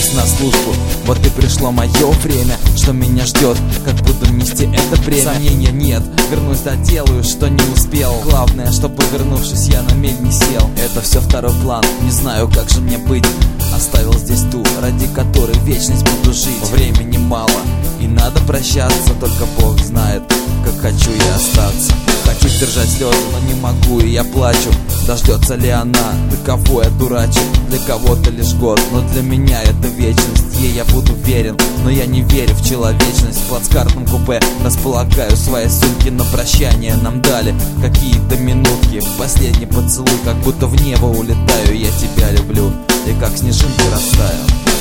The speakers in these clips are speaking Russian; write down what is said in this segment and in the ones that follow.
записалась на службу. Вот и пришло мое время, что меня ждет, как буду нести это бремя. Сомнения нет, вернусь, доделаю, что не успел. Главное, чтобы, вернувшись, я на мель не сел. Это все второй план, не знаю, как же мне быть. Оставил здесь ту, ради которой вечность буду жить. Времени мало, и надо прощаться. Только Бог знает, как хочу я остаться. Хочу держать слезы, но не могу, и я плачу. Дождется ли она, да кого я дурачу? Для кого-то лишь год, но для меня это вечность. Ей я буду верен, но я не верю в человечность. В плацкартном купе располагаю свои сумки. На прощание нам дали какие-то минутки. Последний поцелуй, как будто в небо улетаю. Я тебя люблю, и как снежинки растаю.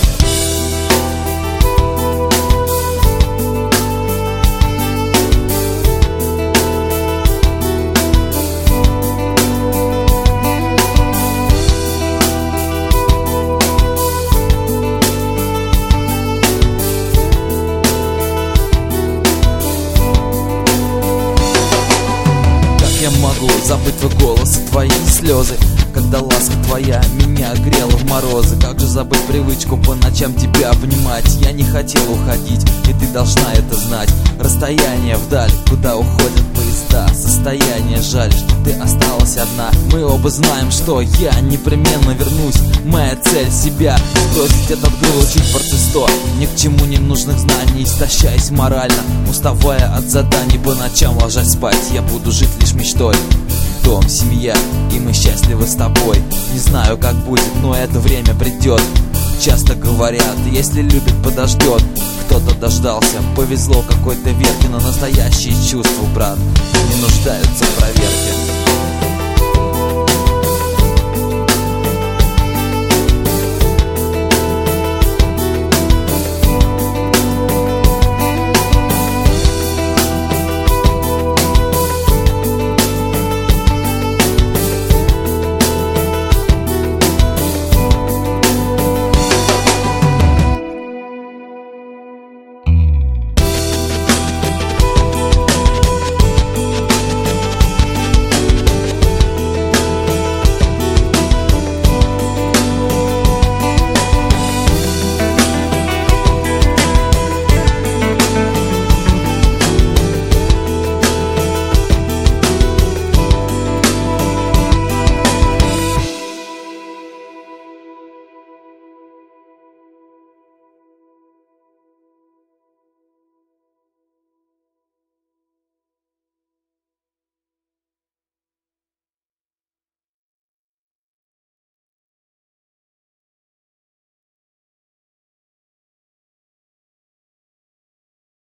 Я могу забыть твой голос и твои слезы, когда ласка твоя меня грела в морозы. Как же забыть привычку по ночам тебя обнимать? Я не хотел уходить, и ты должна это знать. Расстояние вдаль, куда уходят поезда. Состояние жаль, что ты осталась одна. Мы оба знаем, что я непременно вернусь. Моя цель себя сбросить этот груз, учить порции 100. Ни к чему не нужных знаний, истощаясь морально, уставая от заданий, по ночам ложась спать. Я буду жить лишь мечтой. Дом, семья, и мы счастливы с тобой. Не знаю, как будет, но это время придет. Часто говорят, если любит, подождет. Кто-то дождался, повезло какой-то верке, но настоящие чувства, брат, не нуждаются в проверке.